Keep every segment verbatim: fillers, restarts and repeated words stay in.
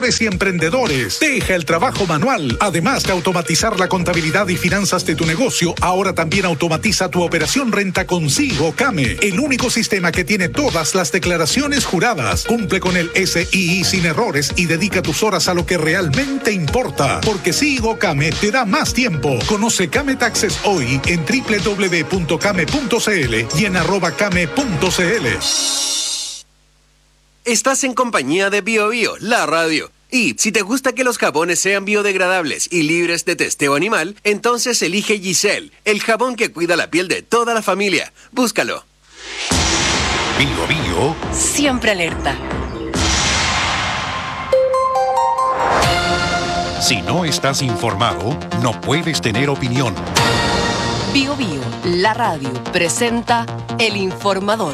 consultores y emprendedores. Deja el trabajo manual. Además de automatizar la contabilidad y finanzas de tu negocio, ahora también automatiza tu operación Renta Consigo Came, el único sistema que tiene todas las declaraciones juradas. Cumple con el S I I sin errores y dedica tus horas a lo que realmente importa. Porque Sigo Came te da más tiempo. Conoce Came Taxes hoy en doble u doble u doble u punto came punto c l y en arroba came punto c l. Estás en compañía de Bio Bio, la radio. Y si te gusta que los jabones sean biodegradables y libres de testeo animal, entonces elige Giselle, el jabón que cuida la piel de toda la familia. Búscalo. Bio Bio. Siempre alerta. Si no estás informado, no puedes tener opinión. Bio Bio, la radio, presenta El Informador.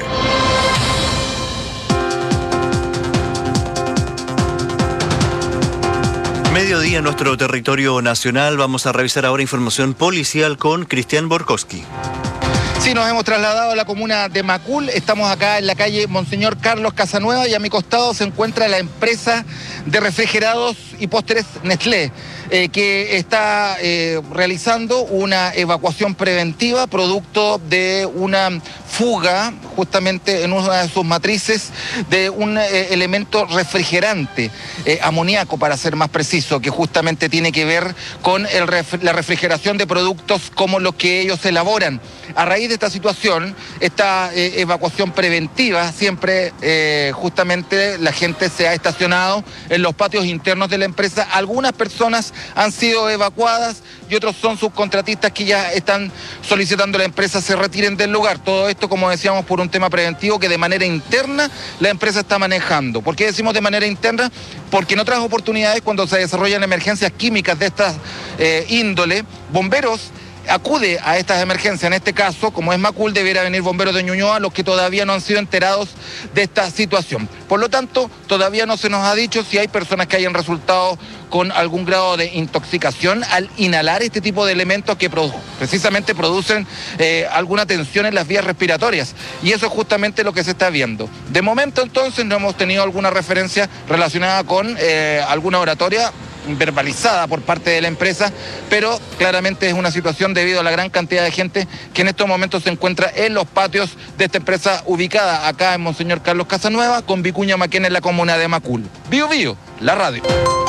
Mediodía en nuestro territorio nacional. Vamos a revisar ahora información policial con Cristian Borkowski. Sí, nos hemos trasladado a la comuna de Macul. Estamos acá en la calle Monseñor Carlos Casanueva y a mi costado se encuentra la empresa de refrigerados y postres Nestlé, eh, que está eh, realizando una evacuación preventiva producto de una fuga justamente en una de sus matrices de un eh, elemento refrigerante, eh, amoníaco para ser más preciso, que justamente tiene que ver con el ref- la refrigeración de productos como los que ellos elaboran. A raíz de esta situación, esta eh, evacuación preventiva, siempre eh, justamente la gente se ha estacionado en los patios internos de la empresa. Algunas personas han sido evacuadas y otros son subcontratistas que ya están solicitando a la empresa se retiren del lugar. Todo esto, como decíamos, por un tema preventivo que de manera interna la empresa está manejando. ¿Por qué decimos de manera interna? Porque en otras oportunidades, cuando se desarrollan emergencias químicas de esta eh, índole, bomberos acude a estas emergencias. En este caso, como es Macul, debiera venir bomberos de Ñuñoa, los que todavía no han sido enterados de esta situación. Por lo tanto, todavía no se nos ha dicho si hay personas que hayan resultado con algún grado de intoxicación al inhalar este tipo de elementos que produ- precisamente producen eh, alguna tensión en las vías respiratorias. Y eso es justamente lo que se está viendo. De momento, entonces, no hemos tenido alguna referencia relacionada con eh, alguna oratoria verbalizada por parte de la empresa, pero claramente es una situación debido a la gran cantidad de gente que en estos momentos se encuentra en los patios de esta empresa ubicada acá en Monseñor Carlos Casanueva, con Vicuña Maquena en la comuna de Macul. Bio Bio, la radio.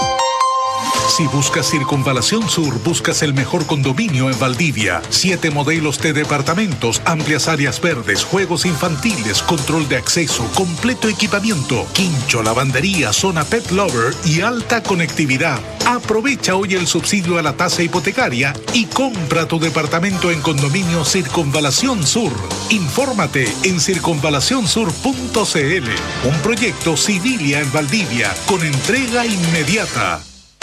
Si buscas Circunvalación Sur, buscas el mejor condominio en Valdivia. Siete modelos de departamentos, amplias áreas verdes, juegos infantiles, control de acceso, completo equipamiento, quincho, lavandería, zona pet lover y alta conectividad. Aprovecha hoy el subsidio a la tasa hipotecaria y compra tu departamento en condominio Circunvalación Sur. Infórmate en circunvalación sur punto c l. Un proyecto Civilia en Valdivia con entrega inmediata.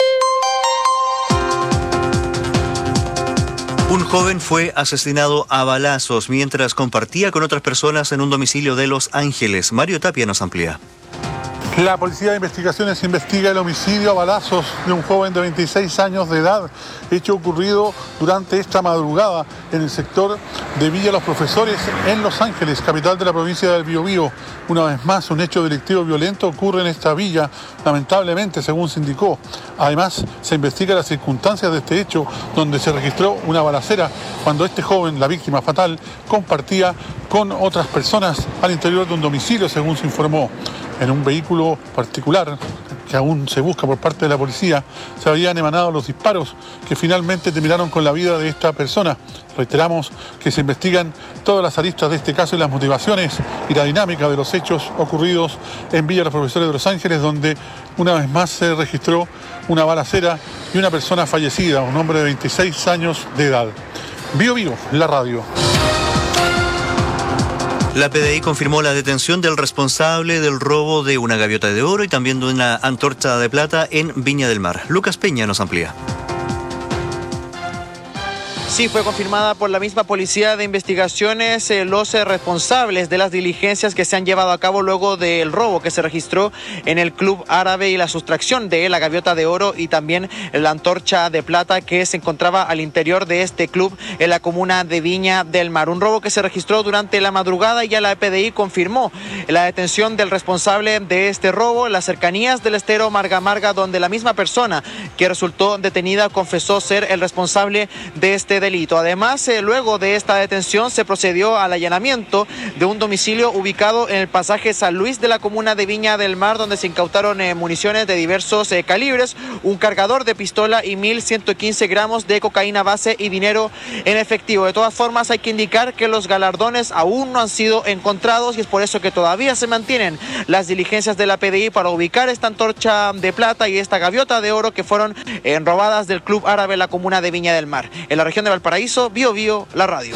Un joven fue asesinado a balazos mientras compartía con otras personas en un domicilio de Los Ángeles. Mario Tapia nos amplía. La Policía de Investigaciones investiga el homicidio a balazos de un joven de veintiséis años de edad, hecho ocurrido durante esta madrugada en el sector de Villa Los Profesores en Los Ángeles, capital de la provincia del Biobío. Una vez más, un hecho delictivo violento ocurre en esta villa, lamentablemente, según se indicó. Además, se investiga las circunstancias de este hecho, donde se registró una balacera cuando este joven, la víctima fatal, compartía con otras personas al interior de un domicilio, según se informó. En un vehículo particular, que aún se busca por parte de la policía, se habían emanado los disparos que finalmente terminaron con la vida de esta persona. Reiteramos que se investigan todas las aristas de este caso y las motivaciones y la dinámica de los hechos ocurridos en Villa Los Profesores de Los Ángeles, donde una vez más se registró una balacera y una persona fallecida, un hombre de veintiséis años de edad. Bio Bio, la radio. La P D I confirmó la detención del responsable del robo de una gaviota de oro y también de una antorcha de plata en Viña del Mar. Lucas Peña nos amplía. Sí, fue confirmada por la misma Policía de Investigaciones eh, los eh, responsables de las diligencias que se han llevado a cabo luego del robo que se registró en el Club Árabe y la sustracción de la gaviota de oro y también la antorcha de plata que se encontraba al interior de este club en la comuna de Viña del Mar. Un robo que se registró durante la madrugada y ya la E P D I confirmó la detención del responsable de este robo en las cercanías del estero Marga Marga, donde la misma persona que resultó detenida confesó ser el responsable de este delito. Además, eh, luego de esta detención se procedió al allanamiento de un domicilio ubicado en el pasaje San Luis de la comuna de Viña del Mar, donde se incautaron eh, municiones de diversos eh, calibres, un cargador de pistola y mil ciento quince gramos de cocaína base y dinero en efectivo. De todas formas, hay que indicar que los galardones aún no han sido encontrados y es por eso que todavía se mantienen las diligencias de la P D I para ubicar esta antorcha de plata y esta gaviota de oro que fueron eh, robadas del Club Árabe en la comuna de Viña del Mar. En la región de Valparaíso, Bio Bio, la radio.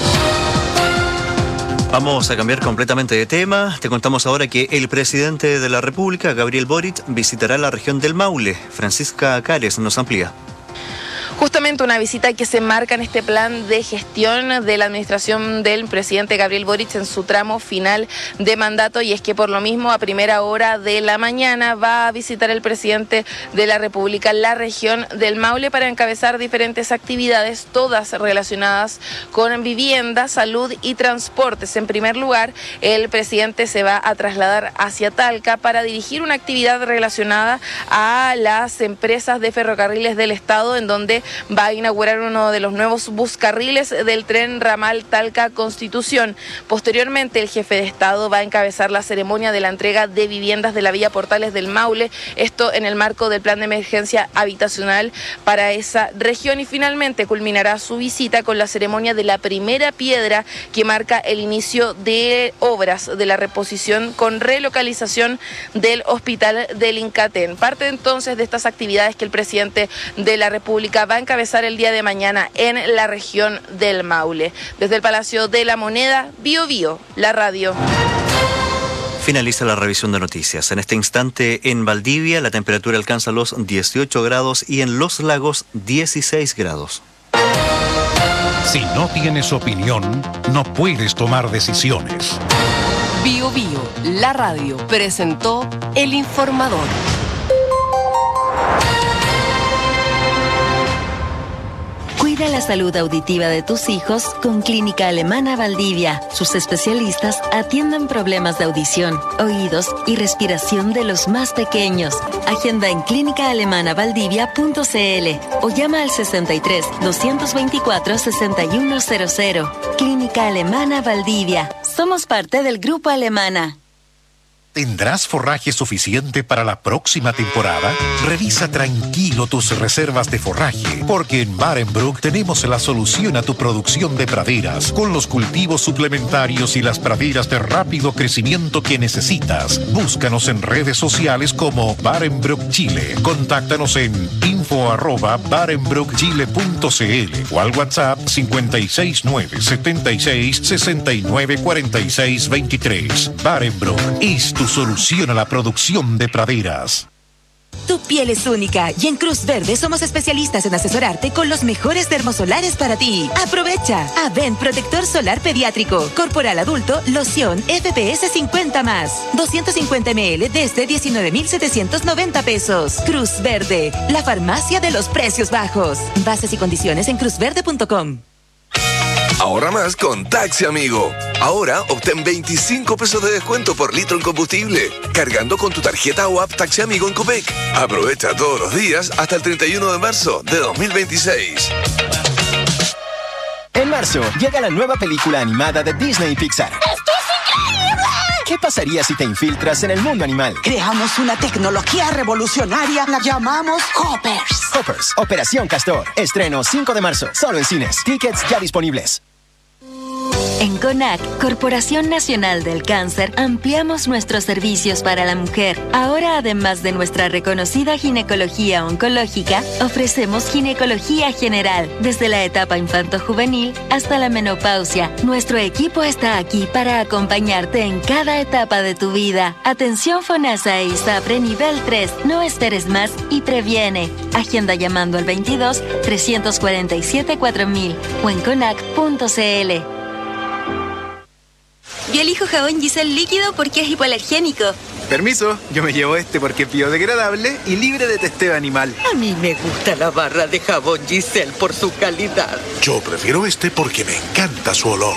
Vamos a cambiar completamente de tema. Te contamos ahora que el presidente de la República, Gabriel Boric, visitará la región del Maule. Francisca Cares nos amplía. Justamente una visita que se marca en este plan de gestión de la administración del presidente Gabriel Boric en su tramo final de mandato, y es que por lo mismo a primera hora de la mañana va a visitar el presidente de la República la región del Maule para encabezar diferentes actividades, todas relacionadas con vivienda, salud y transportes. En primer lugar, el presidente se va a trasladar hacia Talca para dirigir una actividad relacionada a las empresas de ferrocarriles del Estado, en donde va a inaugurar uno de los nuevos buscarriles del tren ramal Talca-Constitución. Posteriormente, el jefe de Estado va a encabezar la ceremonia de la entrega de viviendas de la Villa Portales del Maule, esto en el marco del plan de emergencia habitacional para esa región, y finalmente culminará su visita con la ceremonia de la primera piedra que marca el inicio de obras de la reposición con relocalización del hospital del Incatén. Parte entonces de estas actividades que el presidente de la República va a encabezar el día de mañana en la región del Maule. Desde el Palacio de la Moneda, Bio Bio, la radio. Finaliza la revisión de noticias. En este instante en Valdivia la temperatura alcanza los dieciocho grados y en Los Lagos dieciséis grados. Si no tienes opinión, no puedes tomar decisiones. Bio Bio, la radio, presentó El Informador. Cuida la salud auditiva de tus hijos con Clínica Alemana Valdivia. Sus especialistas atienden problemas de audición, oídos y respiración de los más pequeños. Agenda en clínica alemana valdivia punto c l o llama al sesenta y tres, doscientos veinticuatro, sesenta y uno cero cero. Clínica Alemana Valdivia. Somos parte del Grupo Alemana. ¿Tendrás forraje suficiente para la próxima temporada? Revisa tranquilo tus reservas de forraje, porque en Barenbroek tenemos la solución a tu producción de praderas, con los cultivos suplementarios y las praderas de rápido crecimiento que necesitas. Búscanos en redes sociales como Barenbroek Chile. Contáctanos en info arroba barenbroek chile punto c l o al WhatsApp cincuenta y seis nueve setenta y seis sesenta y nueve cuarenta y seis veintitrés. Barenbroek es tu solución a la producción de praderas. Tu piel es única y en Cruz Verde somos especialistas en asesorarte con los mejores termosolares para ti. Aprovecha. Avent Protector Solar Pediátrico. Corporal Adulto, loción F P S cincuenta más. doscientos cincuenta mililitros desde diecinueve mil setecientos noventa pesos. Cruz Verde, la farmacia de los precios bajos. Bases y condiciones en cruz verde punto com. Ahorra más con Taxi Amigo. Ahora obtén veinticinco pesos de descuento por litro en combustible, cargando con tu tarjeta o app Taxi Amigo en Copec. Aprovecha todos los días hasta el treinta y uno de marzo de dos mil veintiséis. En marzo llega la nueva película animada de Disney y Pixar. ¡Esto es increíble! ¿Qué pasaría si te infiltras en el mundo animal? Creamos una tecnología revolucionaria, la llamamos Hoppers. Hoppers, Operación Castor. Estreno cinco de marzo, solo en cines. Tickets ya disponibles. En CONAC, Corporación Nacional del Cáncer, ampliamos nuestros servicios para la mujer. Ahora, además de nuestra reconocida ginecología oncológica, ofrecemos ginecología general, desde la etapa infanto-juvenil hasta la menopausia. Nuestro equipo está aquí para acompañarte en cada etapa de tu vida. Atención FONASA e ISAPRE nivel tres. No esperes más y previene. Agenda llamando al veintidós, trescientos cuarenta y siete, cuatro mil o en conac punto c l. Yo elijo jabón Giselle líquido porque es hipoalergénico. Permiso, yo me llevo este porque es biodegradable y libre de testeo animal. A mí me gusta la barra de jabón Giselle por su calidad. Yo prefiero este porque me encanta su olor.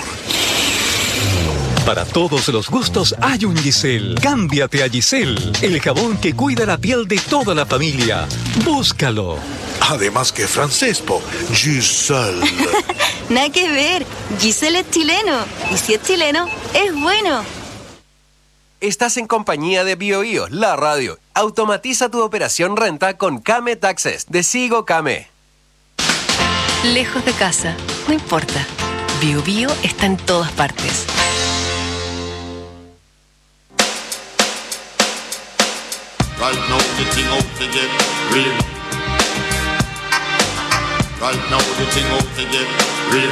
Para todos los gustos hay un Giselle. Cámbiate a Giselle, el jabón que cuida la piel de toda la familia. Búscalo. Además que francés, po. Giselle. Nada que ver. Giselle es chileno. Y si es chileno, es bueno. Estás en compañía de BioBio, la radio. Automatiza tu operación renta con Kame Taxes de Sigo Kame. Lejos de casa, no importa. BioBio está en todas partes. Right now the thing out to get real. Right now the thing out to get real.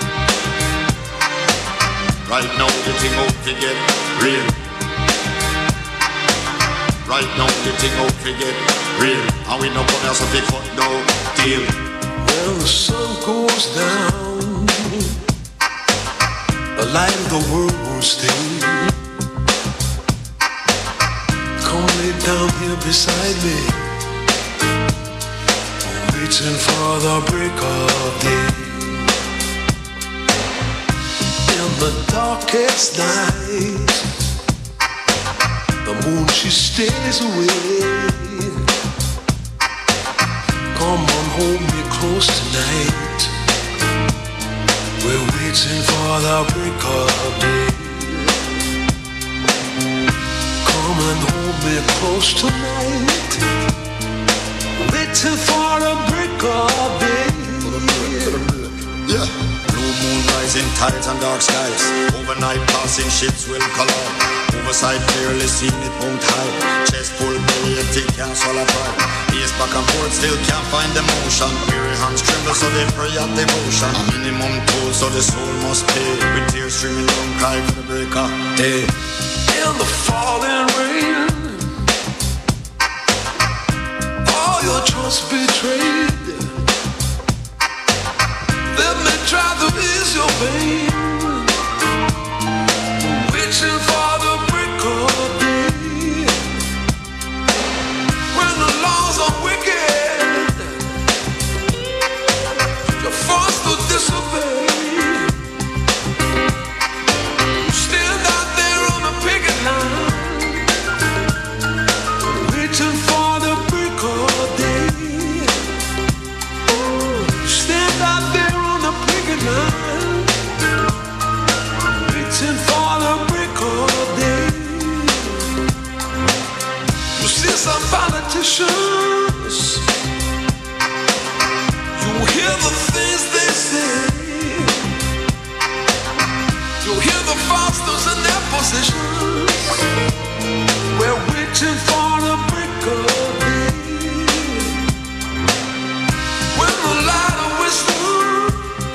Right now the thing out to get real. Right now the thing out to get real. And we no come here so they cut no deal. When the sun goes down, the light of the world won't stay. Come lay down here beside me, waiting for the break of day. In the darkest night, the moon she stays away. Come on, hold me close tonight. We're waiting for the break of day. Come and hold me close tonight. Waiting for the break of day. Yeah. Blue moon rising, tides and dark skies. Overnight passing ships will collide. Oversight clearly seen it won't hide. Chest full belly and thick can't swallow pride. Ears back and forth still can't find the motion. Weary hands tremble so they pray at devotion. A minimum toll so the soul must pay. With tears streaming down cry for the break of day. In the falling rain, all your trust betrayed. Let me try to ease your pain. Waiting for the break of day. When the laws are wicked, you're forced to disobey. Stand out there on the picket line, waiting for the break of day. Stand out there on the picket line, waiting for the break of day. You see some politicians, you hear the things they say. You hear the fosters in their positions. We're waiting for the break of day. When the light of wisdom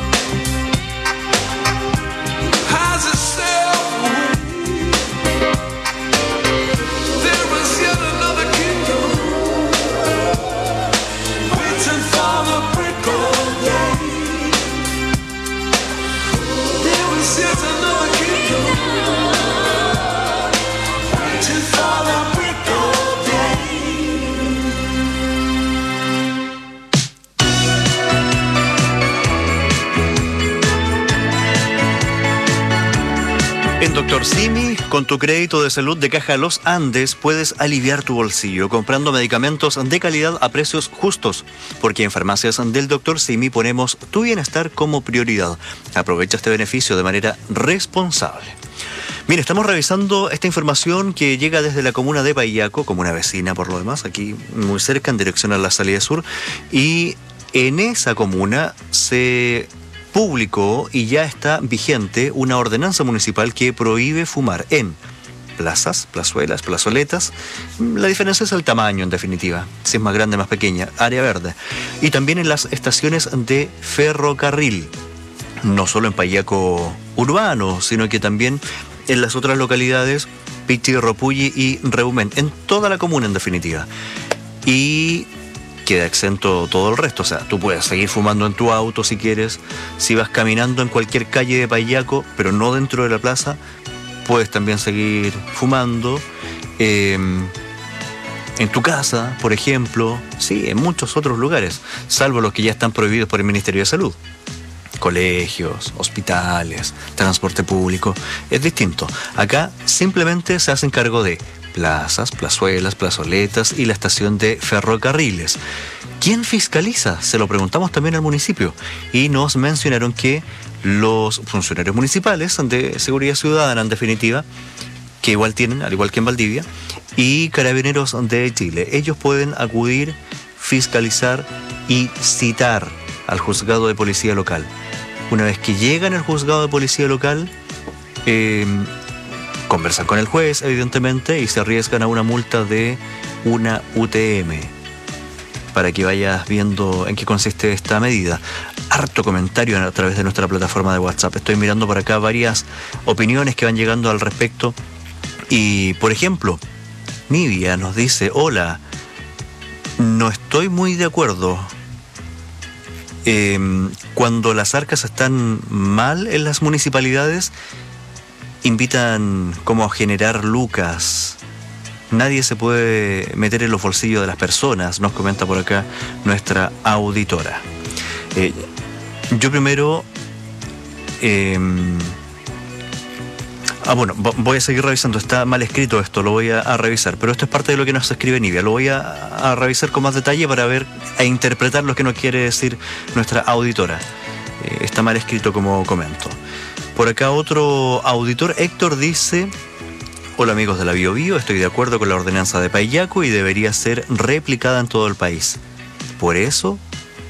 has itself away, there is yet another kingdom waiting for the break of day. There is yet another kingdom waiting for the break of day. En Doctor Simi, con tu crédito de salud de Caja Los Andes, puedes aliviar tu bolsillo comprando medicamentos de calidad a precios justos, porque en farmacias del Doctor Simi ponemos tu bienestar como prioridad. Aprovecha este beneficio de manera responsable. Mira, estamos revisando esta información que llega desde la comuna de Paillaco, comuna vecina por lo demás, aquí muy cerca en dirección a la salida sur, y en esa comuna se público y ya está vigente una ordenanza municipal que prohíbe fumar en plazas, plazuelas, plazoletas. La diferencia es el tamaño, en definitiva. Si es más grande, más pequeña. Área verde. Y también en las estaciones de ferrocarril. No solo en Payaco urbano, sino que también en las otras localidades, Pichi, Ropulli y Reumén. En toda la comuna, en definitiva. Y queda exento todo el resto. O sea, tú puedes seguir fumando en tu auto si quieres. Si vas caminando en cualquier calle de Payaco, pero no dentro de la plaza, puedes también seguir fumando. Eh, en tu casa, por ejemplo. Sí, en muchos otros lugares, salvo los que ya están prohibidos por el Ministerio de Salud. Colegios, hospitales, transporte público. Es distinto. Acá simplemente se hacen cargo de plazas, plazuelas, plazoletas y la estación de ferrocarriles. ¿Quién fiscaliza? Se lo preguntamos también al municipio y nos mencionaron que los funcionarios municipales de seguridad ciudadana, en definitiva, que igual tienen, al igual que en Valdivia, y Carabineros de Chile, ellos pueden acudir, fiscalizar y citar al juzgado de policía local. Una vez que llegan al juzgado de policía local, eh, conversan con el juez, evidentemente, y se arriesgan a una multa de una U T M, para que vayas viendo en qué consiste esta medida. Harto comentario a través de nuestra plataforma de WhatsApp. Estoy mirando por acá varias opiniones que van llegando al respecto. Y, por ejemplo, Nivia nos dice: hola, no estoy muy de acuerdo. Eh, cuando las arcas están mal en las municipalidades, invitan como a generar lucas. Nadie se puede meter en los bolsillos de las personas, nos comenta por acá nuestra auditora. Eh, yo primero... Eh, ah, bueno, voy a seguir revisando. Está mal escrito esto, lo voy a, a revisar. Pero esto es parte de lo que nos escribe Nivia. Lo voy a, a revisar con más detalle para ver e interpretar lo que nos quiere decir nuestra auditora. Eh, está mal escrito, como comento. Por acá otro auditor, Héctor, dice: hola amigos de la Bio Bio, estoy de acuerdo con la ordenanza de Payaco y debería ser replicada en todo el país. Por eso,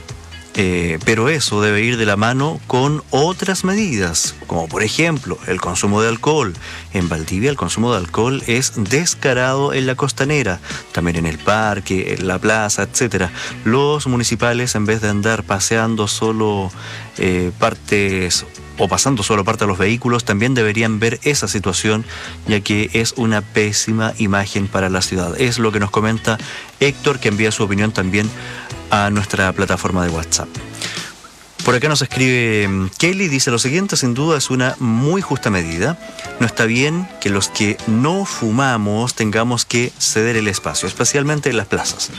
eh, pero eso debe ir de la mano con otras medidas, como por ejemplo el consumo de alcohol. En Valdivia el consumo de alcohol es descarado en la costanera, también en el parque, en la plaza, etcétera. Los municipales, en vez de andar paseando solo eh, partes o pasando solo parte de los vehículos, también deberían ver esa situación, ya que es una pésima imagen para la ciudad. Es lo que nos comenta Héctor, que envía su opinión también a nuestra plataforma de WhatsApp. Por acá nos escribe Kelly, dice lo siguiente: sin duda es una muy justa medida. No está bien que los que no fumamos tengamos que ceder el espacio, especialmente en las plazas.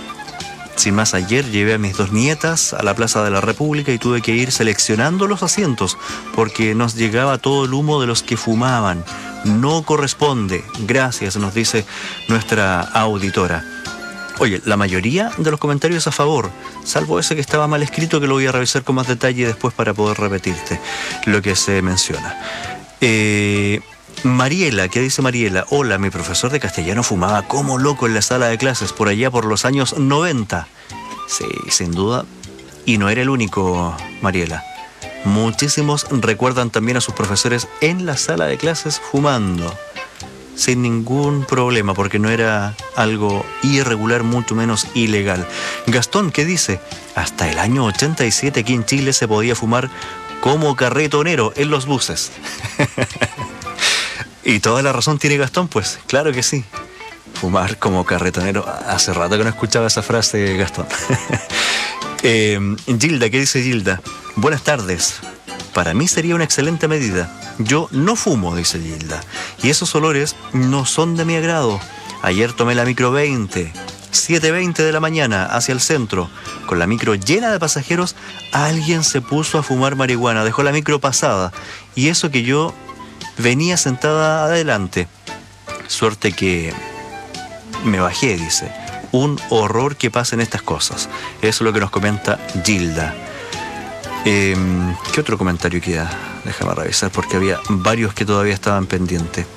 Sin más, ayer llevé a mis dos nietas a la Plaza de la República y tuve que ir seleccionando los asientos porque nos llegaba todo el humo de los que fumaban. No corresponde. Gracias, nos dice nuestra auditora. Oye, la mayoría de los comentarios a favor, salvo ese que estaba mal escrito, que lo voy a revisar con más detalle después para poder repetirte lo que se menciona. Eh... Mariela, ¿qué dice Mariela? Hola, mi profesor de castellano fumaba como loco en la sala de clases por allá por los años noventa. Sí, sin duda. Y no era el único, Mariela. Muchísimos recuerdan también a sus profesores en la sala de clases fumando, sin ningún problema, porque no era algo irregular, mucho menos ilegal. Gastón, ¿qué dice? Hasta el año ochenta y siete aquí en Chile se podía fumar como carretonero en los buses. Y toda la razón tiene Gastón, pues, claro que sí. Fumar como carretonero. Hace rato que no escuchaba esa frase, Gastón. eh, Gilda, ¿qué dice Gilda? Buenas tardes. Para mí sería una excelente medida. Yo no fumo, dice Gilda. Y esos olores no son de mi agrado. Ayer tomé la micro veinte, siete veinte de la mañana, hacia el centro. Con la micro llena de pasajeros, alguien se puso a fumar marihuana. Dejó la micro pasada. Y eso que yo venía sentada adelante. Suerte que me bajé, dice. Un horror que pasen estas cosas. Eso es lo que nos comenta Gilda. Eh, ¿Qué otro comentario queda? Déjame revisar porque había varios que todavía estaban pendientes.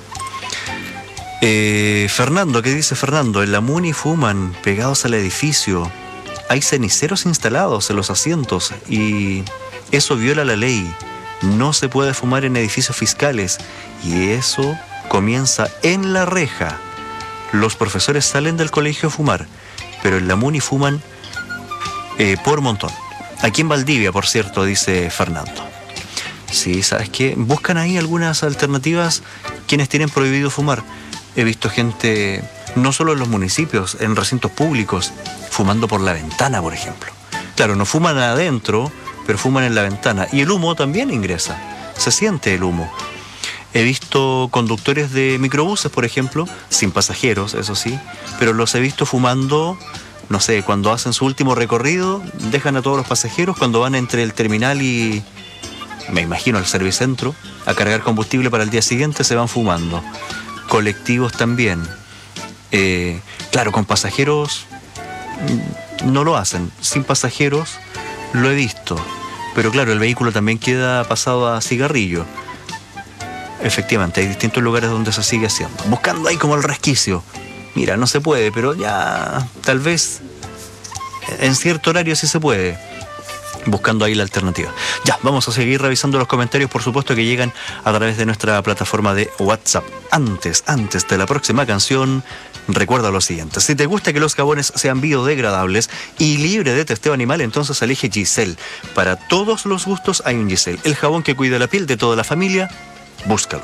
Eh, Fernando, ¿qué dice Fernando? En la Muni fuman pegados al edificio. Hay ceniceros instalados en los asientos y Eso viola la ley. No se puede fumar en edificios fiscales. Y eso comienza en la reja. Los profesores salen del colegio a fumar, pero en la MUNI fuman eh, por montón. Aquí en Valdivia, por cierto, dice Fernando. Sí, ¿sabes qué? Buscan ahí algunas alternativas quienes tienen prohibido fumar. He visto gente, no solo en los municipios, en recintos públicos, fumando por la ventana, por ejemplo. Claro, no fuman adentro, pero fuman en la ventana. Y el humo también ingresa. Se siente el humo. He visto conductores de microbuses, por ejemplo, sin pasajeros, eso sí, pero los he visto fumando, no sé, cuando hacen su último recorrido, dejan a todos los pasajeros, cuando van entre el terminal y, me imagino, el servicentro, a cargar combustible para el día siguiente, se van fumando. Colectivos también. Eh, claro, con pasajeros no lo hacen, sin pasajeros lo he visto, pero claro, el vehículo también queda pasado a cigarrillo. Efectivamente, hay distintos lugares donde se sigue haciendo. Buscando ahí como el resquicio. Mira, no se puede, pero ya tal vez en cierto horario sí se puede. Buscando ahí la alternativa. Ya, vamos a seguir revisando los comentarios, por supuesto, que llegan a través de nuestra plataforma de WhatsApp. Antes, antes de la próxima canción, recuerda lo siguiente. Si te gusta que los jabones sean biodegradables y libre de testeo animal, entonces elige Giselle. Para todos los gustos hay un Giselle. El jabón que cuida la piel de toda la familia. Búscalo.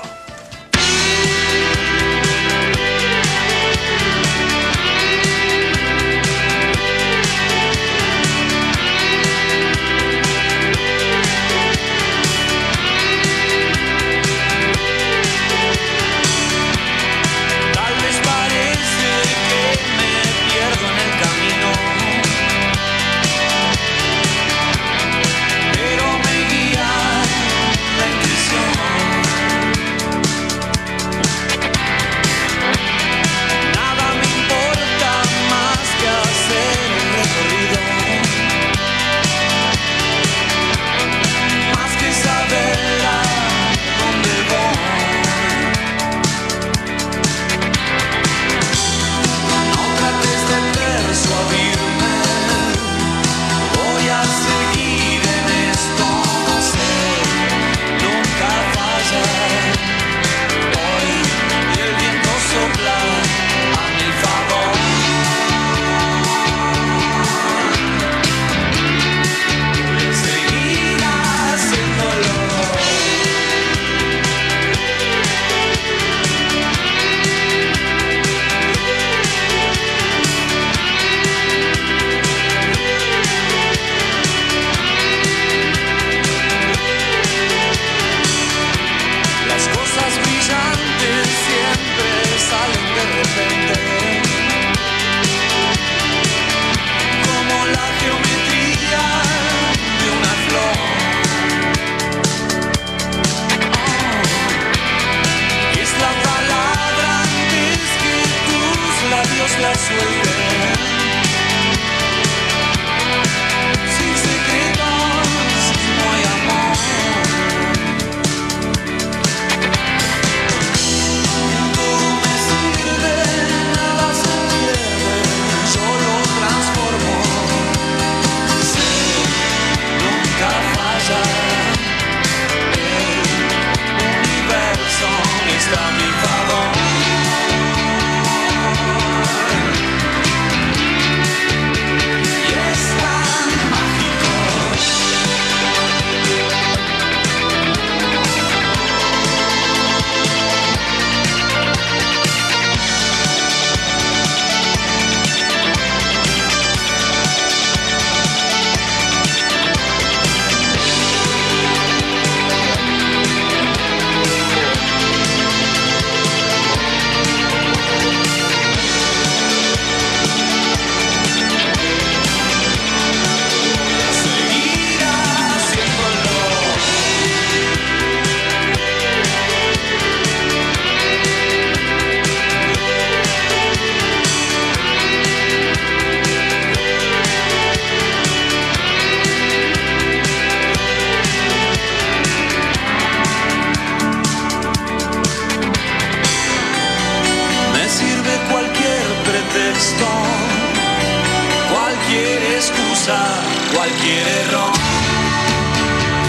Cualquier excusa, cualquier error.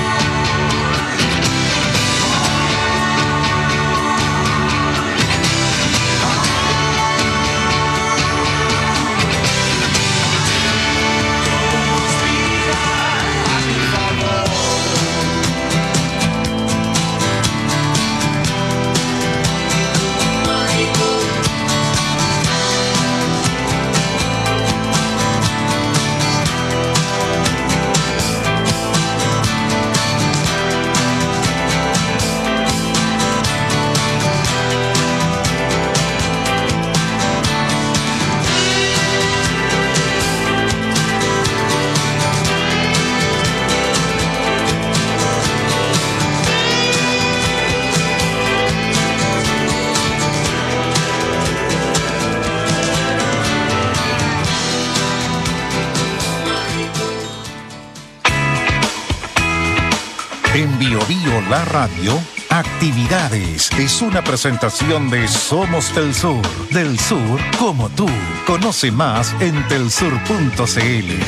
En Bio Bio La Radio, Actividades es una presentación de Somos del Sur. Del Sur como tú. Conoce más en telsur punto cl.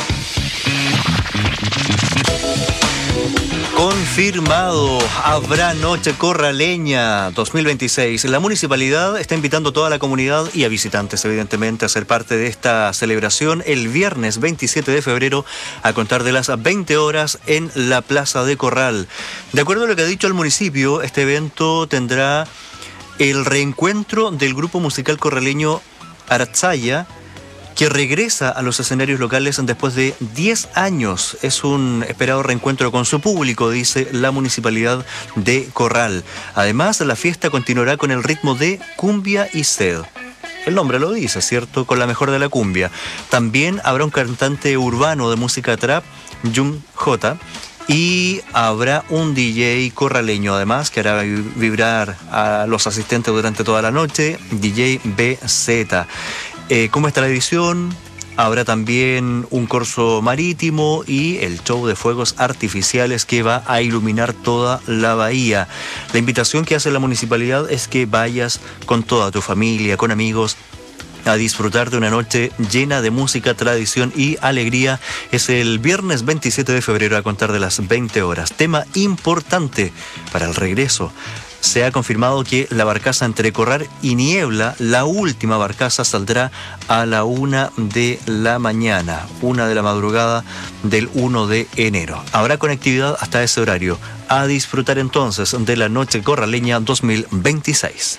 Confirmado, habrá Noche Corraleña dos mil veintiséis. La municipalidad está invitando a toda la comunidad y a visitantes, evidentemente, a ser parte de esta celebración el viernes veintisiete de febrero a contar de las veinte horas en la Plaza de Corral. De acuerdo a lo que ha dicho el municipio, este evento tendrá el reencuentro del grupo musical corraleño Aratzaya, que regresa a los escenarios locales después de diez años. Es un esperado reencuentro con su público, dice la municipalidad de Corral. Además, la fiesta continuará con el ritmo de cumbia y sed. El nombre lo dice, ¿cierto? Con la mejor de la cumbia. También habrá un cantante urbano de música trap, Jung J, y habrá un D J corraleño, además, que hará vibrar a los asistentes durante toda la noche, D J B Z. Eh, ¿Cómo está la edición? Habrá también un corso marítimo y el show de fuegos artificiales que va a iluminar toda la bahía. La invitación que hace la municipalidad es que vayas con toda tu familia, con amigos, a disfrutar de una noche llena de música, tradición y alegría. Es el viernes veintisiete de febrero a contar de las veinte horas. Tema importante para el regreso. Se ha confirmado que la barcaza entre Corral y Niebla, la última barcaza, saldrá a la una de la mañana, una de la madrugada del uno de enero. Habrá conectividad hasta ese horario. A disfrutar entonces de la Noche Corraleña dos mil veintiséis.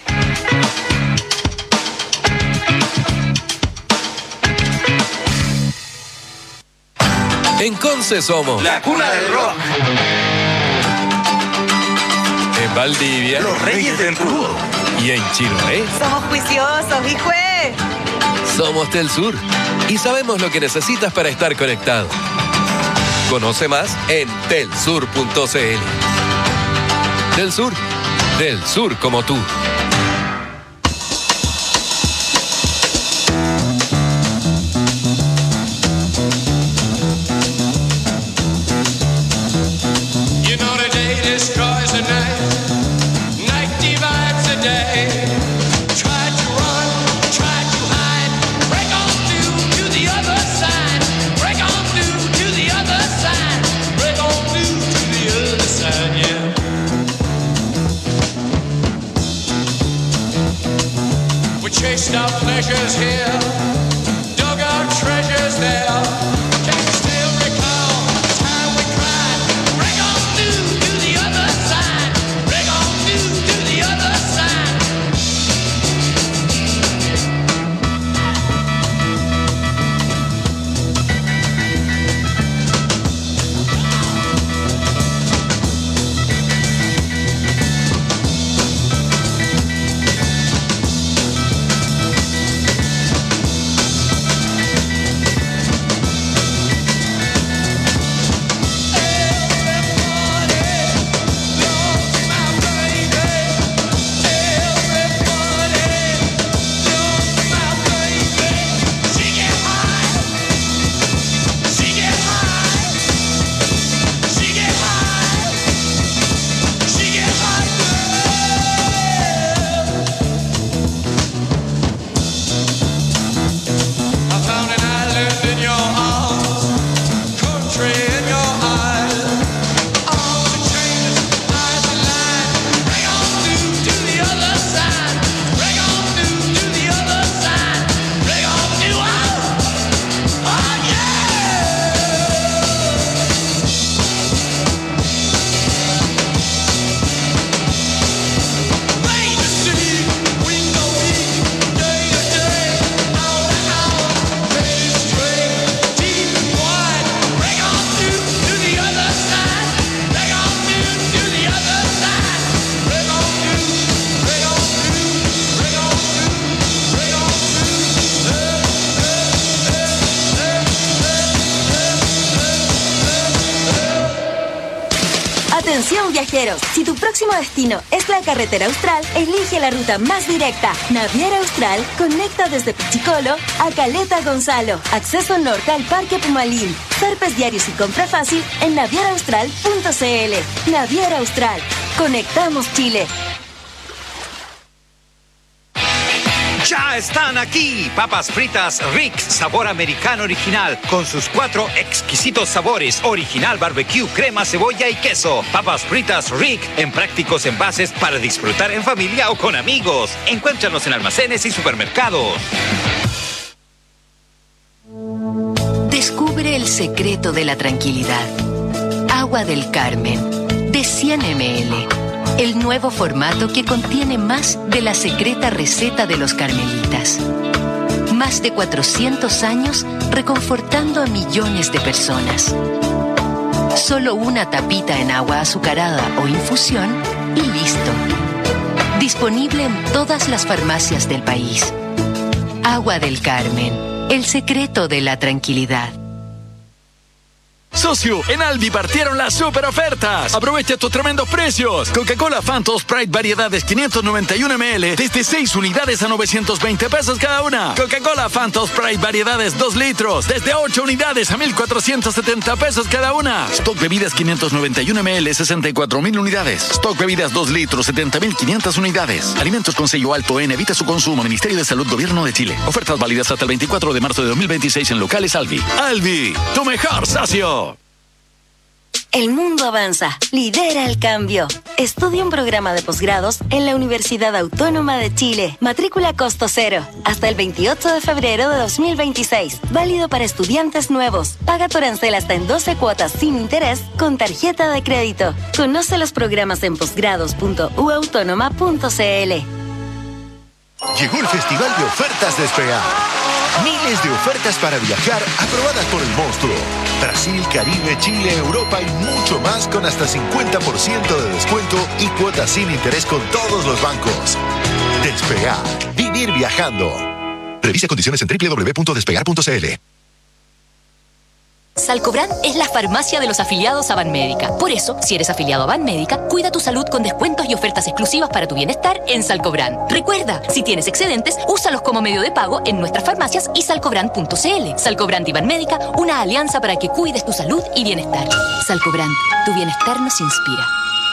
En Conce somos la cuna del rock. En Valdivia, los reyes del crudo. Y en Chiloé, somos juiciosos, hijo. Somos Telsur y sabemos lo que necesitas para estar conectado. Conoce más en telsur punto cl. Telsur, del sur como tú. Chased our pleasures here, dug our treasures there. Can you still recall the time we cried? Break on through to the other side. Break on through to the other side. viajeros, si tu próximo destino es la carretera austral, elige la ruta más directa. Naviera Austral conecta desde Pichicolo a Caleta Gonzalo. Acceso norte al Parque Pumalín. Zarpes diarios y compra fácil en naviera austral punto c l. Naviera Austral. Conectamos Chile. ¡Ya están aquí! Papas fritas Rick, sabor americano original, con sus cuatro exquisitos sabores, original barbecue, crema, cebolla y queso. Papas fritas Rick, en prácticos envases para disfrutar en familia o con amigos. Encuéntranos en almacenes y supermercados. Descubre el secreto de la tranquilidad. Agua del Carmen, de cien mililitros. El nuevo formato que contiene más de la secreta receta de los carmelitas. Más de cuatrocientos años reconfortando a millones de personas. Solo una tapita en agua azucarada o infusión y listo. Disponible en todas las farmacias del país. Agua del Carmen, el secreto de la tranquilidad. Socio, en Aldi partieron las super ofertas. Aprovecha estos tremendos precios. Coca-Cola Fanta Sprite variedades quinientos noventa y uno mililitros desde seis unidades a novecientos veinte pesos cada una. Coca-Cola Fanta Sprite variedades dos litros desde ocho unidades a mil cuatrocientos setenta pesos cada una. Stock bebidas quinientos noventa y uno mililitros sesenta y cuatro mil unidades. Stock bebidas dos litros setenta mil quinientas unidades. Alimentos con sello alto en evita su consumo. Ministerio de Salud Gobierno de Chile. Ofertas válidas hasta el veinticuatro de marzo de dos mil veintiséis en locales Aldi. Aldi, tu mejor socio. El mundo avanza. Lidera el cambio. Estudia un programa de posgrados en la Universidad Autónoma de Chile. Matrícula costo cero. Hasta el veintiocho de febrero de dos mil veintiséis. Válido para estudiantes nuevos. Paga tu arancel hasta en doce cuotas sin interés con tarjeta de crédito. Conoce los programas en posgrados punto u autónoma punto c l. Llegó el Festival de Ofertas Despegar. Miles de ofertas para viajar aprobadas por el monstruo. Brasil, Caribe, Chile, Europa y mucho más con hasta cincuenta por ciento de descuento y cuotas sin interés con todos los bancos. Despegar. Vivir viajando. Revise condiciones en doble u doble u doble u punto despegar punto c l. Salcobran es la farmacia de los afiliados a Banmédica. Por eso, si eres afiliado a Banmédica, cuida tu salud con descuentos y ofertas exclusivas para tu bienestar en Salcobran. Recuerda, si tienes excedentes, úsalos como medio de pago en nuestras farmacias y salcobran punto c l. Salcobran y Banmédica, una alianza para que cuides tu salud y bienestar. Salcobran, tu bienestar nos inspira.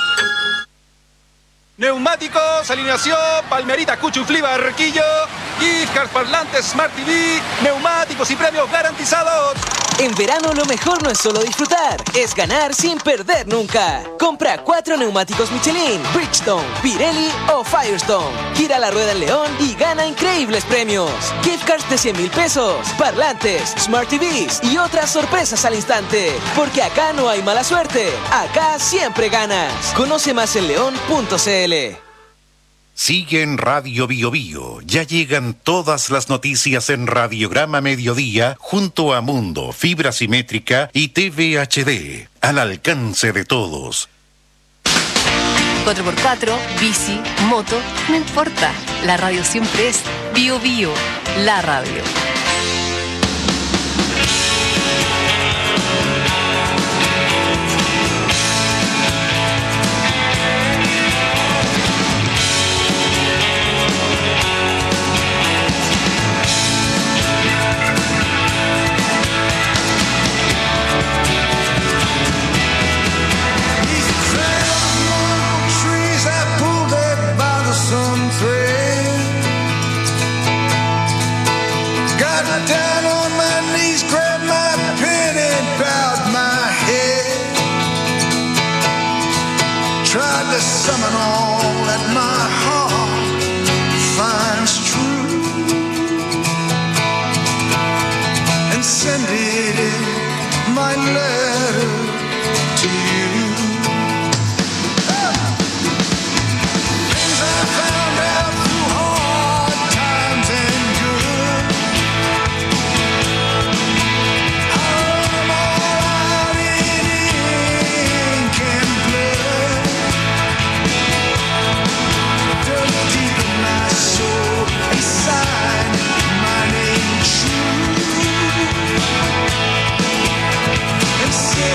Neumáticos, alineación, Palmerita, Cuchuflí, Barquillo, gift cards, parlantes, Smart T V, neumáticos y premios garantizados. En verano lo mejor no es solo disfrutar, es ganar sin perder nunca. Compra cuatro neumáticos Michelin, Bridgestone, Pirelli o Firestone. Gira la rueda en León y gana increíbles premios. Gift cards de cien mil pesos, parlantes, Smart T Vs y otras sorpresas al instante. Porque acá no hay mala suerte, acá siempre ganas. Conoce más en león punto c l. Sigue en Radio Bio Bio. Ya llegan todas las noticias en Radiograma Mediodía junto a Mundo, Fibra Simétrica y T V H D. Al alcance de todos. cuatro por cuatro, bici, moto, no importa. La radio siempre es Bio Bio, la radio. Down on my knees, grabbed my pen and bowed my head. Tried to summon all that my heart finds true and send it in my letter to you. Things I found out through hard times and good. And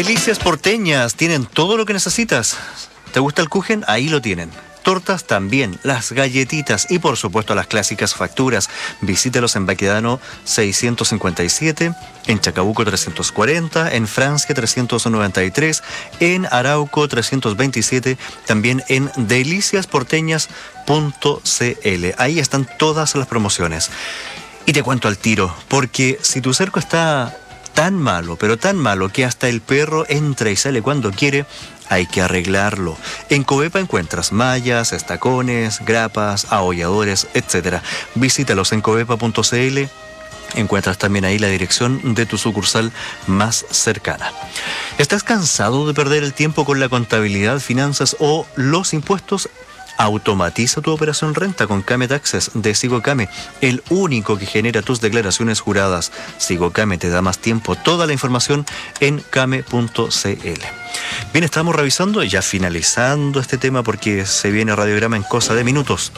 Delicias porteñas, tienen todo lo que necesitas. ¿Te gusta el kuchen? Ahí lo tienen. Tortas también, las galletitas y por supuesto las clásicas facturas. Visítalos en Baquedano seiscientos cincuenta y siete, en Chacabuco trescientos cuarenta, en Francia trescientos noventa y tres, en Arauco trescientos veintisiete, también en delicias porteñas punto c l. Ahí están todas las promociones. Y te cuento al tiro, porque si tu cerco está tan malo, pero tan malo que hasta el perro entra y sale cuando quiere, hay que arreglarlo. En Covepa encuentras mallas, estacones, grapas, aholladores, etcétera. Visítalos en covepa punto c l. Encuentras también ahí la dirección de tu sucursal más cercana. ¿Estás cansado de perder el tiempo con la contabilidad, finanzas o los impuestos? Automatiza tu operación renta con Came Taxes de Sigocame, el único que genera tus declaraciones juradas. Sigocame te da más tiempo. Toda la información en came punto c l. Bien, estamos revisando, ya finalizando este tema porque se viene radiograma en cosa de minutos.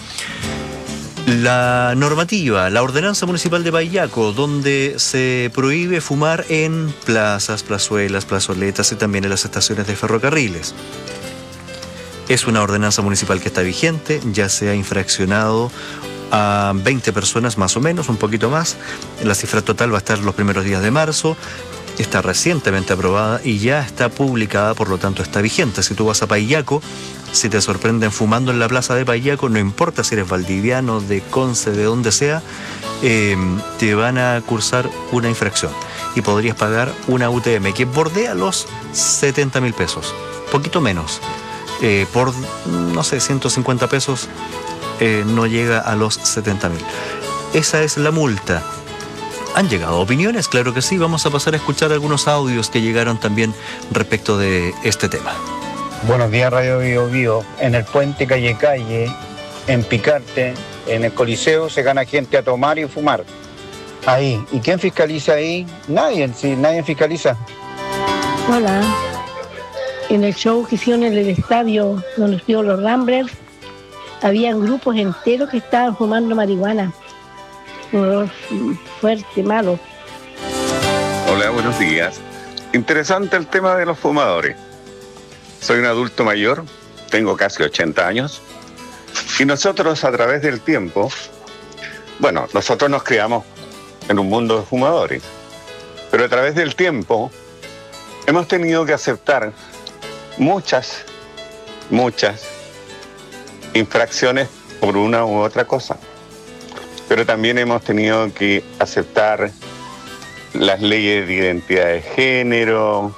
La normativa, la ordenanza municipal de Payaco, donde se prohíbe fumar en plazas, plazuelas, plazoletas y también en las estaciones de ferrocarriles. Es una ordenanza municipal que está vigente, ya se ha infraccionado a veinte personas más o menos, un poquito más. La cifra total va a estar los primeros días de marzo. Está recientemente aprobada y ya está publicada, por lo tanto está vigente. Si tú vas a Payaco, si te sorprenden fumando en la plaza de Payaco, no importa si eres valdiviano, de Conce, de donde sea, eh, te van a cursar una infracción y podrías pagar una U T M que bordea los setenta mil pesos, poquito menos. Eh, por, no sé, ciento cincuenta pesos, eh, no llega a los setenta mil. Esa es la multa. ¿Han llegado opiniones? Claro que sí. Vamos a pasar a escuchar algunos audios que llegaron también respecto de este tema. Buenos días, Radio Bio Bio. En el puente Calle Calle, en Picarte, en el Coliseo, se gana gente a tomar y fumar. Ahí. ¿Y quién fiscaliza ahí? Nadie, sí, nadie fiscaliza. Hola. En el show que hicieron en el estadio donde estuvieron los Ramblers, habían grupos enteros que estaban fumando marihuana. Un olor fuerte, malo. Hola, buenos días. Interesante el tema de los fumadores. Soy un adulto mayor, tengo casi ochenta años, y nosotros a través del tiempo, bueno, nosotros nos criamos en un mundo de fumadores, pero a través del tiempo hemos tenido que aceptar muchas, muchas infracciones por una u otra cosa. Pero también hemos tenido que aceptar las leyes de identidad de género,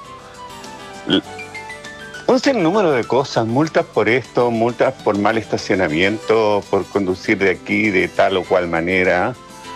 un sinnúmero de cosas, multas por esto, multas por mal estacionamiento, por conducir de aquí de tal o cual manera.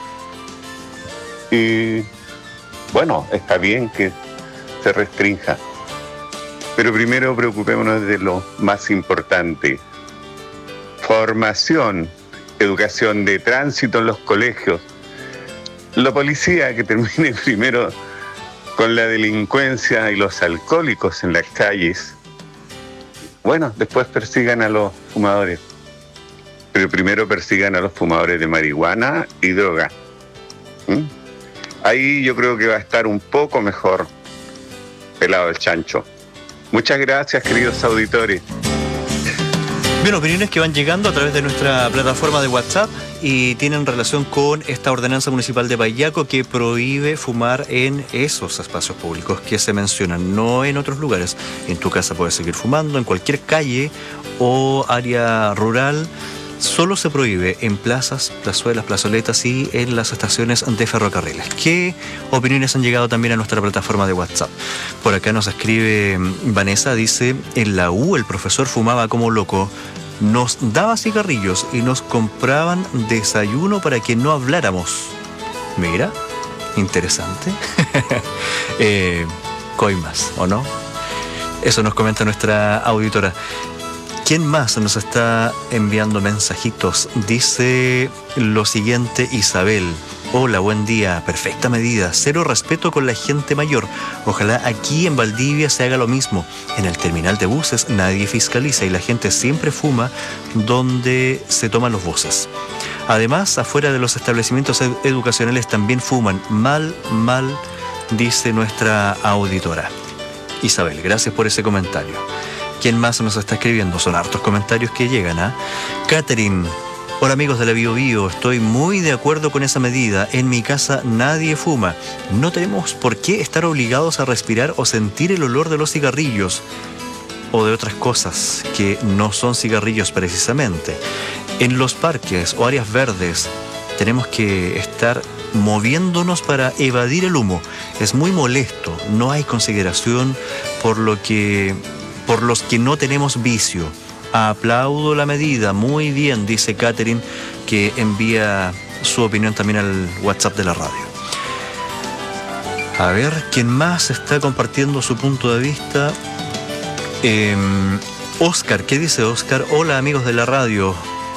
Y bueno, está bien que se restrinja. Pero primero preocupémonos de lo más importante. Formación, educación de tránsito en los colegios. La policía que termine primero con la delincuencia y los alcohólicos en las calles. Bueno, después persigan a los fumadores. Pero primero persigan a los fumadores de marihuana y droga. ¿Mm? Ahí yo creo que va a estar un poco mejor pelado el chancho. Muchas gracias, queridos auditores. Bien, opiniones que van llegando a través de nuestra plataforma de WhatsApp y tienen relación con esta ordenanza municipal de Payaco que prohíbe fumar en esos espacios públicos que se mencionan, no en otros lugares. En tu casa puedes seguir fumando, en cualquier calle o área rural. Solo se prohíbe en plazas, plazuelas, plazoletas y en las estaciones de ferrocarriles. ¿Qué opiniones han llegado también a nuestra plataforma de WhatsApp? Por acá nos escribe Vanessa, dice, en la U el profesor fumaba como loco, nos daba cigarrillos y nos compraban desayuno para que no habláramos. Mira, interesante. eh, coimas, ¿o no? Eso nos comenta nuestra auditora. ¿Quién más nos está enviando mensajitos? Dice lo siguiente Isabel. Hola, buen día. Perfecta medida. Cero respeto con la gente mayor. Ojalá aquí en Valdivia se haga lo mismo. En el terminal de buses nadie fiscaliza y la gente siempre fuma donde se toman los buses. Además, afuera de los establecimientos ed- educacionales también fuman. Mal, mal, dice nuestra auditora. Isabel, gracias por ese comentario. ¿Quién más nos está escribiendo? Son hartos comentarios que llegan, ¿ah? ¿eh? Catherine, hola amigos de la Bio Bio, estoy muy de acuerdo con esa medida. En mi casa nadie fuma. No tenemos por qué estar obligados a respirar o sentir el olor de los cigarrillos o de otras cosas que no son cigarrillos precisamente. En los parques o áreas verdes tenemos que estar moviéndonos para evadir el humo. Es muy molesto, no hay consideración por lo que, por los que no tenemos vicio. Aplaudo la medida, muy bien, dice Catherine, que envía su opinión también al WhatsApp de la radio. A ver, ¿quién más está compartiendo su punto de vista? Eh, Oscar, ¿qué dice Oscar? Hola amigos de la radio.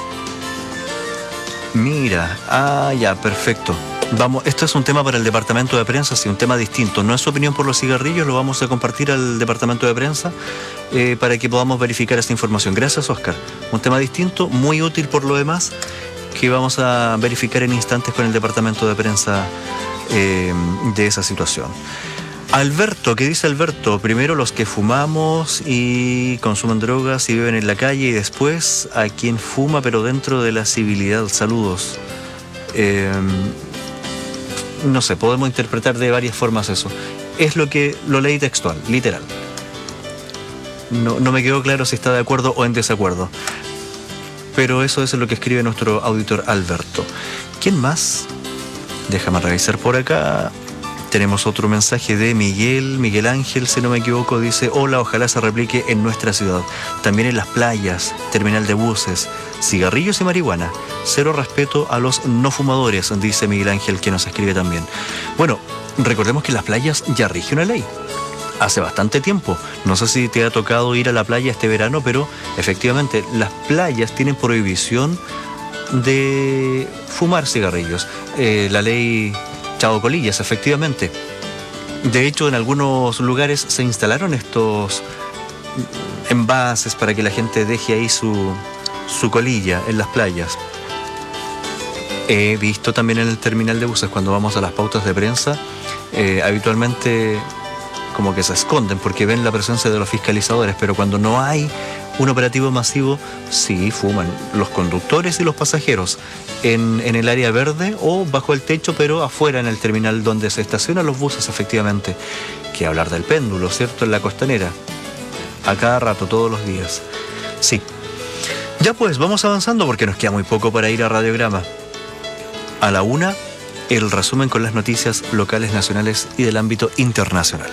Mira, ah, ya, perfecto. Vamos, esto es un tema para el departamento de prensa, sí, un tema distinto. No es su opinión por los cigarrillos, lo vamos a compartir al departamento de prensa eh, para que podamos verificar esta información. Gracias, Oscar. Un tema distinto, muy útil por lo demás, que vamos a verificar en instantes con el departamento de prensa eh, de esa situación. Alberto, ¿qué dice Alberto? Primero los que fumamos y consumen drogas y viven en la calle, y después a quien fuma pero dentro de la civilidad. Saludos. Eh, no sé, podemos interpretar de varias formas eso. Es lo que lo leí textual, literal. No, no me quedó claro si está de acuerdo o en desacuerdo. Pero eso es lo que escribe nuestro auditor Alberto. ¿Quién más? Déjame revisar por acá. Tenemos otro mensaje de Miguel, Miguel Ángel, si no me equivoco, dice: hola, ojalá se replique en nuestra ciudad. También en las playas, terminal de buses, cigarrillos y marihuana. Cero respeto a los no fumadores, dice Miguel Ángel, que nos escribe también. Bueno, recordemos que en las playas ya rige una ley. Hace bastante tiempo. No sé si te ha tocado ir a la playa este verano, pero efectivamente las playas tienen prohibición de fumar cigarrillos. Eh, la ley Chavo Colillas, efectivamente. De hecho, en algunos lugares se instalaron estos envases para que la gente deje ahí su, su colilla en las playas. He visto también en el terminal de buses, cuando vamos a las pautas de prensa, eh, habitualmente como que se esconden porque ven la presencia de los fiscalizadores, pero cuando no hay un operativo masivo, sí fuman los conductores y los pasajeros en, en el área verde o bajo el techo, pero afuera en el terminal donde se estacionan los buses, efectivamente. Que hablar del péndulo, ¿cierto? En la costanera, a cada rato, todos los días. Sí. Ya pues, vamos avanzando porque nos queda muy poco para ir a Radiograma. A la una, el resumen con las noticias locales, nacionales y del ámbito internacional.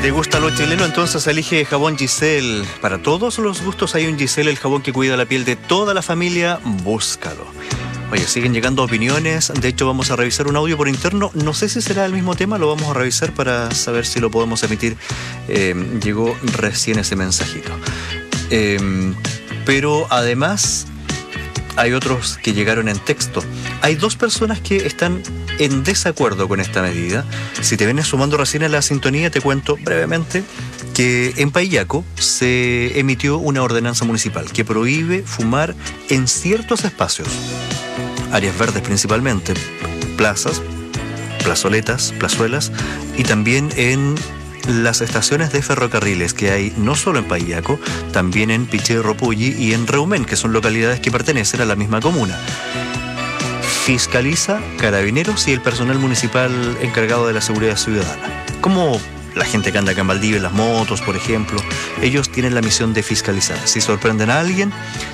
te gusta lo chileno, entonces elige jabón Giselle. Para todos los gustos hay un Giselle, el jabón que cuida la piel de toda la familia. Búscalo. Oye, siguen llegando opiniones. De hecho, vamos a revisar un audio por interno. No sé si será el mismo tema, lo vamos a revisar para saber si lo podemos emitir. Eh, llegó recién ese mensajito. Eh, pero además, hay otros que llegaron en texto. Hay dos personas que están en desacuerdo con esta medida. Si te vienes sumando recién a la sintonía, te cuento brevemente que en Paillaco se emitió una ordenanza municipal que prohíbe fumar en ciertos espacios, áreas verdes principalmente, plazas, plazoletas, plazuelas, y también en las estaciones de ferrocarriles que hay no solo en Paillaco, también en Pichillepulli y en Reumén, que son localidades que pertenecen a la misma comuna. Fiscaliza Carabineros y el personal municipal encargado de la seguridad ciudadana. Como la gente que anda acá en Valdivia, en las motos, por ejemplo, ellos tienen la misión de fiscalizar. Si sorprenden a alguien,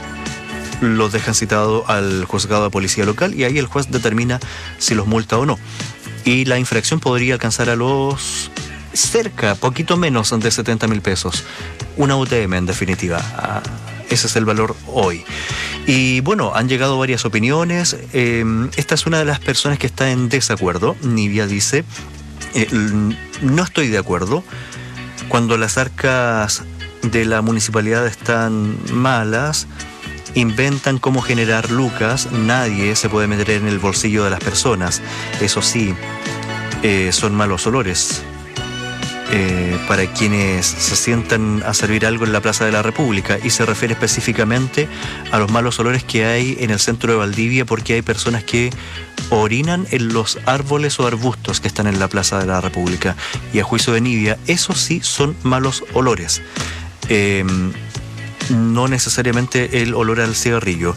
los dejan citado al juzgado de policía local y ahí el juez determina si los multa o no. Y la infracción podría alcanzar a los cerca, poquito menos de setenta mil pesos. Una U T M en definitiva. Ah, ese es el valor hoy. Y bueno, han llegado varias opiniones. Eh, esta es una de las personas que está en desacuerdo. Nivia dice, eh, no estoy de acuerdo. Cuando las arcas de la municipalidad están malas, inventan cómo generar lucas. Nadie se puede meter en el bolsillo de las personas. Eso sí, eh, son malos olores. Eh, para quienes se sientan a servir algo en la Plaza de la República, y se refiere específicamente a los malos olores que hay en el centro de Valdivia, porque hay personas que orinan en los árboles o arbustos que están en la Plaza de la República, y a juicio de Nivia, esos sí son malos olores, eh, no necesariamente el olor al cigarrillo.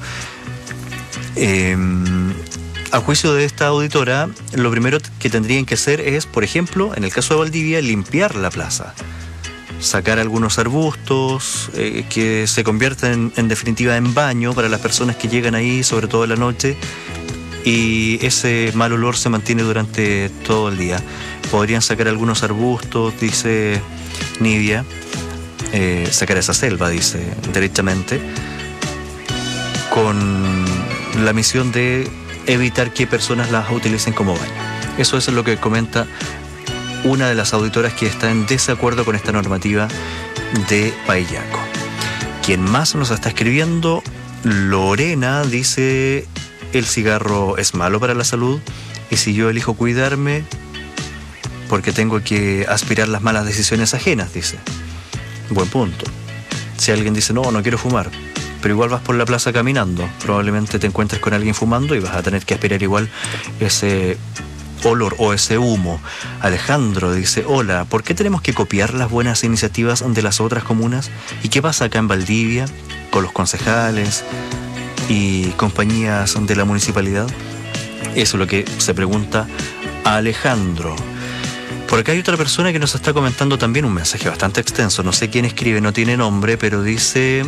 eh, A juicio de esta auditora, lo primero que tendrían que hacer es, por ejemplo, en el caso de Valdivia, limpiar la plaza. Sacar algunos arbustos eh, que se convierten en definitiva en baño para las personas que llegan ahí, sobre todo en la noche, y ese mal olor se mantiene durante todo el día. Podrían sacar algunos arbustos, dice Nivia, eh, sacar esa selva, dice, derechamente, con la misión de evitar que personas las utilicen como baño. Eso es lo que comenta una de las auditoras que está en desacuerdo con esta normativa de Paillaco. Quien más nos está escribiendo, Lorena, dice, el cigarro es malo para la salud, y si yo elijo cuidarme porque tengo que aspirar las malas decisiones ajenas, dice. Buen punto. Si alguien dice, no, no quiero fumar, pero igual vas por la plaza caminando, probablemente te encuentres con alguien fumando y vas a tener que aspirar igual ese olor o ese humo. Alejandro dice, hola, ¿por qué tenemos que copiar las buenas iniciativas de las otras comunas? ¿Y qué pasa acá en Valdivia con los concejales y compañías de la municipalidad? Eso es lo que se pregunta Alejandro. Por acá hay otra persona que nos está comentando también un mensaje bastante extenso, no sé quién escribe, no tiene nombre, pero dice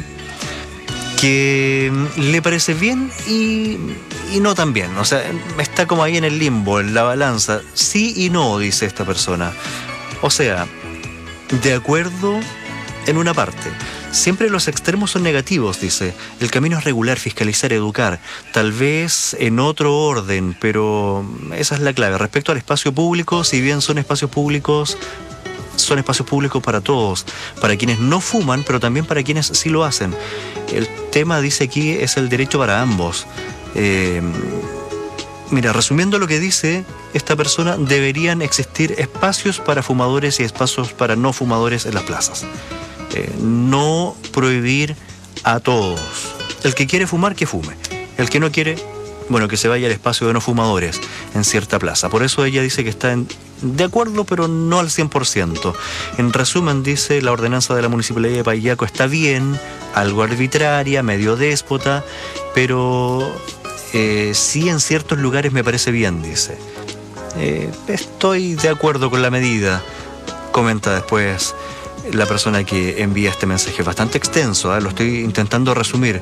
que le parece bien y, y no tan bien. O sea, está como ahí en el limbo, en la balanza. Sí y no, dice esta persona. O sea, de acuerdo en una parte. Siempre los extremos son negativos, dice. El camino es regular, fiscalizar, educar. Tal vez en otro orden, pero esa es la clave. Respecto al espacio público, si bien son espacios públicos, son espacios públicos para todos, para quienes no fuman, pero también para quienes sí lo hacen. El tema, dice aquí, es el derecho para ambos. Eh, mira, resumiendo lo que dice esta persona, deberían existir espacios para fumadores y espacios para no fumadores en las plazas. Eh, no prohibir a todos. El que quiere fumar, que fume. El que no quiere, bueno, que se vaya al espacio de no fumadores en cierta plaza. Por eso ella dice que está en, de acuerdo, pero no al cien por ciento. En resumen, dice, la ordenanza de la Municipalidad de Paillaco está bien, algo arbitraria, medio déspota, pero eh, sí en ciertos lugares me parece bien, dice. Eh, estoy de acuerdo con la medida, comenta después la persona que envía este mensaje. Bastante extenso, ¿eh? Lo estoy intentando resumir. Eh,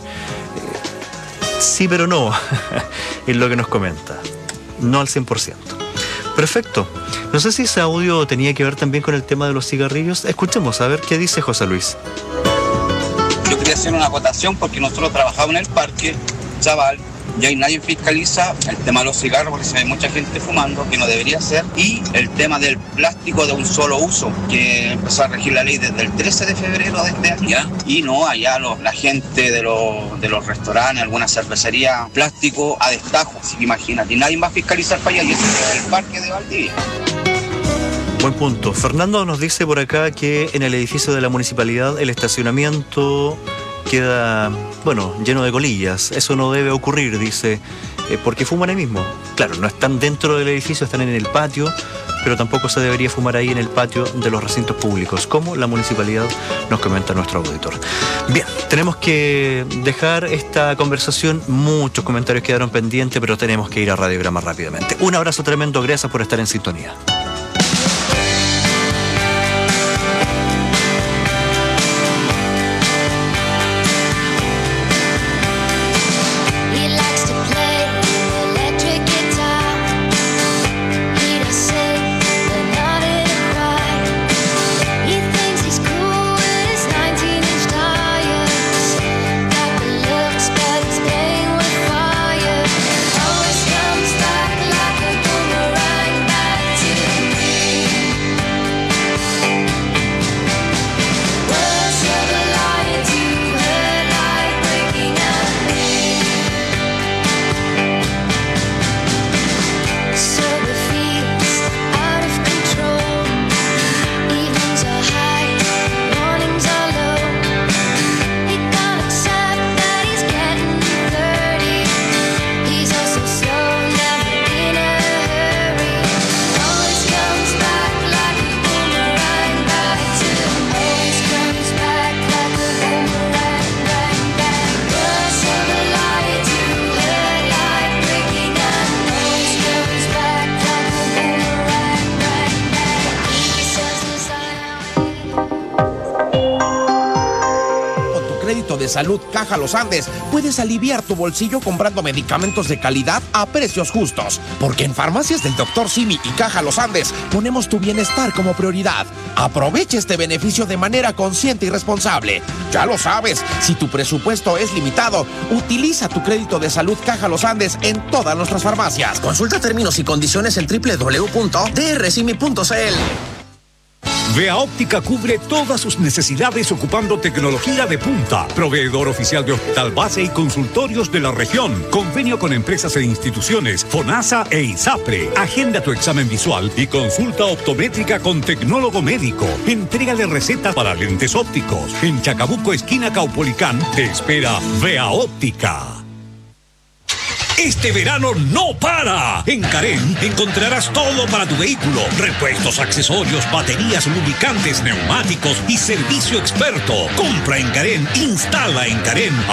sí, pero no, es lo que nos comenta. No al cien por ciento. Perfecto. No sé si ese audio tenía que ver también con el tema de los cigarrillos. Escuchemos a ver qué dice José Luis. Yo quería hacer una acotación porque nosotros trabajamos en el parque, chaval, y ahí nadie fiscaliza el tema de los cigarros porque se ve mucha gente fumando, que no debería ser, y el tema del plástico de un solo uso, que empezó a regir la ley desde el trece de febrero de este año, ¿ya? Y no, allá los, la gente de los, de los restaurantes, alguna cervecería, plástico a destajo, así que imagínate, y nadie va a fiscalizar para allá, y eso es el parque de Valdivia. Buen punto. Fernando nos dice por acá que en el edificio de la municipalidad el estacionamiento queda, bueno, lleno de colillas. Eso no debe ocurrir, dice, eh, porque fuman ahí mismo. Claro, no están dentro del edificio, están en el patio, pero tampoco se debería fumar ahí en el patio de los recintos públicos, como la municipalidad nos comenta nuestro auditor. Bien, tenemos que dejar esta conversación. Muchos comentarios quedaron pendientes, pero tenemos que ir a Radiograma rápidamente. Un abrazo tremendo, gracias por estar en sintonía. de salud Caja Los Andes, puedes aliviar tu bolsillo comprando medicamentos de calidad a precios justos. Porque en Farmacias del doctor Simi y Caja Los Andes ponemos tu bienestar como prioridad. Aprovecha este beneficio de manera consciente y responsable. Ya lo sabes, si tu presupuesto es limitado, utiliza tu crédito de salud Caja Los Andes en todas nuestras farmacias. Consulta términos y condiciones en doble u doble u doble u punto d r simi punto c l. Vea Óptica cubre todas sus necesidades ocupando tecnología de punta. Proveedor oficial de hospital base y consultorios de la región. Convenio con empresas e instituciones, FONASA e ISAPRE. Agenda tu examen visual y consulta optométrica con tecnólogo médico. Entrega de receta para lentes ópticos. En Chacabuco, esquina Caupolicán, te espera Vea Óptica. Este verano no para. En Carén encontrarás todo para tu vehículo. Repuestos, accesorios, baterías, lubricantes, neumáticos y servicio experto. Compra en Carén, instala en Carén.